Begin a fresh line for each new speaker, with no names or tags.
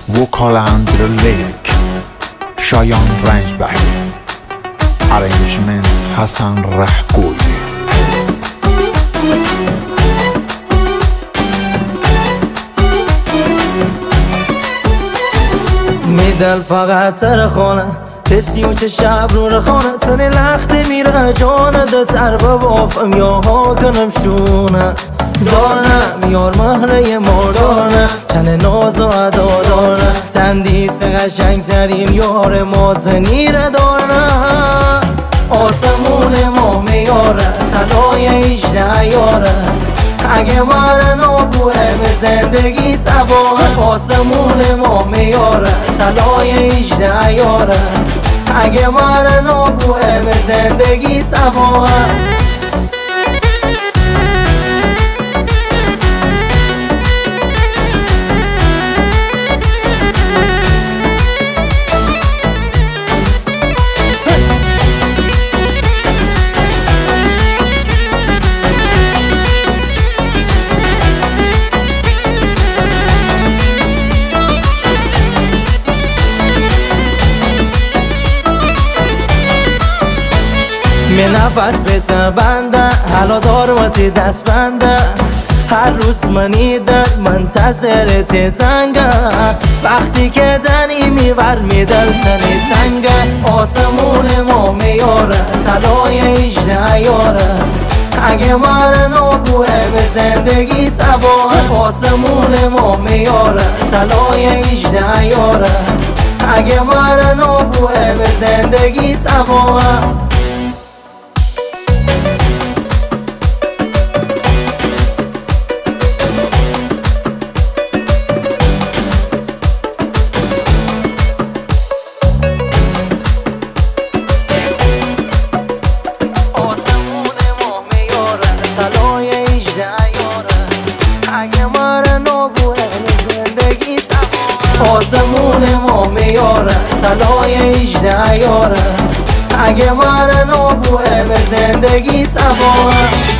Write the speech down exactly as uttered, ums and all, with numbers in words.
وکال اندر لیریک شایان رنجبری، ارنجمنت حسن رهگوی.
میدل فقط تر خانه تسی و چه شب رو رخانه تنی لخت میره جانه ده تر ببافم یا ها کنم شونه دارنه میار مهره مردانه کنه ناز و عدادانه تندیس قشنگ ترین یار مازنیره دارنه آسمون ما میاره صدای ایجده یاره اگه ماره نابوه به زندگی تباه آسمون ما میاره طلای ایجده یاره اگه ماره نابوه به زندگی تباه می نفس بهتر بنده حالا داروتی دست بنده هر روز منی در منتظرت زنگه وقتی که دنی میبر میدل تنی تنگه آسمون ما میاره طلای ایجده یاره اگه ماره نابوه به زندگی تباه آسمون ما میاره طلای ایجده یاره اگه ماره نابوه به زندگی تباه طلای ایجده یاره اگه ماره نابوه زندگی تباه آسمون ما میاره طلای ایجده یاره اگه ماره نابوه به زندگی تباه